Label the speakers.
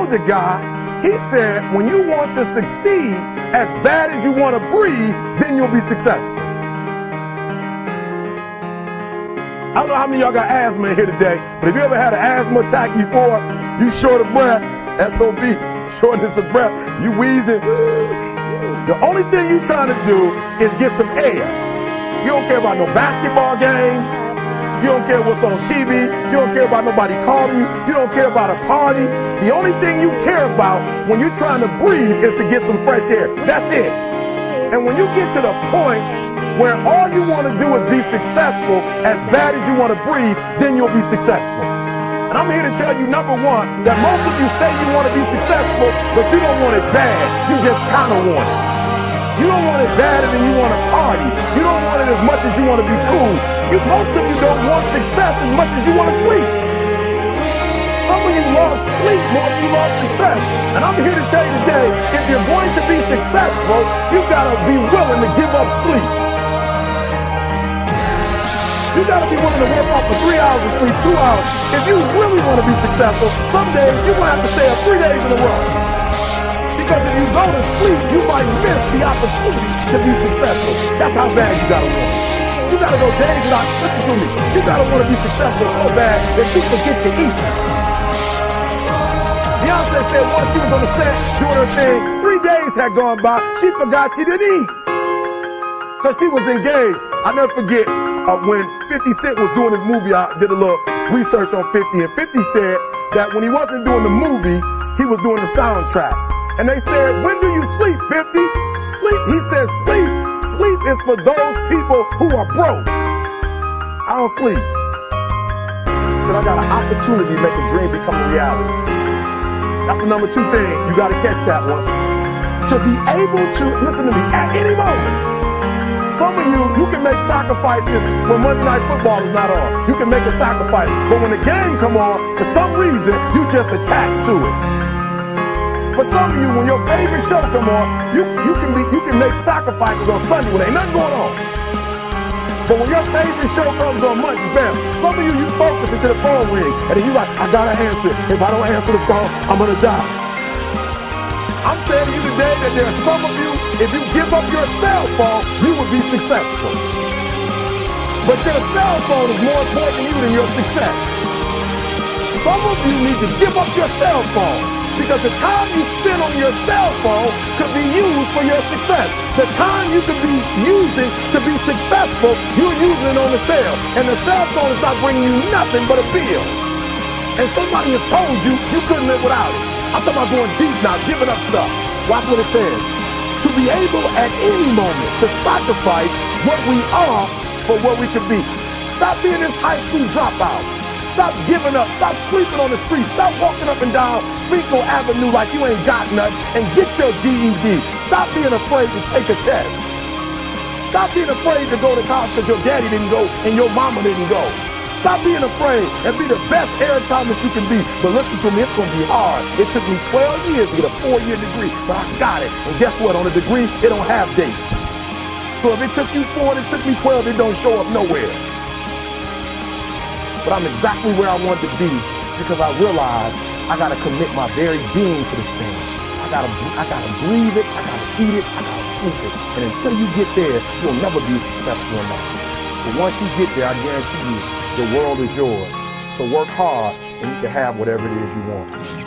Speaker 1: told the guy, he said, when you want to succeed as bad as you want to breathe, then you'll be successful. I don't know how many of y'all got asthma in here today, but if you ever had an asthma attack before, you short of breath, SOB, shortness of breath, you wheezing. The only thing you trying to do is get some air. You don't care about no basketball game. You don't care what's on TV. You don't care about nobody calling you. You don't care about a party. The only thing you care about when you're trying to breathe is to get some fresh air. That's it. And when you get to the point where all you want to do is be successful as bad as you want to breathe, then you'll be successful. And I'm here to tell you, number one, that most of you say you want to be successful, but you don't want it bad. You just kind of want it. You don't want it badder than you want to party. You don't want it as much as you want to be cool. Most of you don't want success as much as you want to sleep. Some of you love sleep more than you love success. And I'm here to tell you today, if you're going to be successful, you got to be willing to give up sleep. You got to be willing to work off for 3 hours of sleep, 2 hours. If you really want to be successful, some days you're going to have to stay up 3 days in a row. Because if you go to sleep, you might miss the opportunity to be successful. That's how bad you got to want it. You got to go days without, listen to me, you got to want to be successful so bad that you forget to eat. Beyonce said once she was on the set doing her thing, 3 days had gone by, she forgot she didn't eat. Because she was engaged. I'll never forget when 50 Cent was doing his movie, I did a little research on 50, and 50 said that when he wasn't doing the movie, he was doing the soundtrack. And they said, when do you sleep, 50? Sleep. He said, sleep. Sleep is for those people who are broke. I don't sleep. He said, I got an opportunity to make a dream become a reality. That's the number 2 thing. You got to catch that one. To be able to, listen to me, at any moment. Some of you can make sacrifices when Monday Night Football is not on. You can make a sacrifice. But when the game come on, for some reason, you just attached to it. For some of you, when your favorite show come on, you can make sacrifices on Sunday when ain't nothing going on. But when your favorite show comes on Monday, bam, some of you focus until the phone ring, and then you like, I gotta answer it. If I don't answer the phone, I'm gonna die. I'm saying to you today that there are some of you, if you give up your cell phone, you will be successful. But your cell phone is more important to you than your success. Some of you need to give up your cell phone. Because the time you spend on your cell phone could be used for your success. The time you could be using to be successful, you're using it on the cell. And the cell phone is not bringing you nothing but a bill. And somebody has told you you couldn't live without it. I'm talking about going deep now, giving up stuff. Watch what it says. To be able at any moment to sacrifice what we are for what we could be. Stop being this high school dropout. Stop giving up. Stop sleeping on the street. Stop walking up and down Fecal Avenue like you ain't got nothing, and get your GED. Stop being afraid to take a test. Stop being afraid to go to college because your daddy didn't go and your mama didn't go. Stop being afraid and be the best airtimist you can be. But listen to me, it's going to be hard. It took me 12 years to get a 4-year degree, but I got it. And guess what? On a degree, it don't have dates. So if it took you 4 and it took me 12, it don't show up nowhere. But I'm exactly where I wanted to be because I realized I got to commit my very being to this thing. I gotta breathe it, I gotta eat it, I gotta sleep it. And until you get there, you'll never be successful enough. But once you get there, I guarantee you, the world is yours. So work hard and you can have whatever it is you want.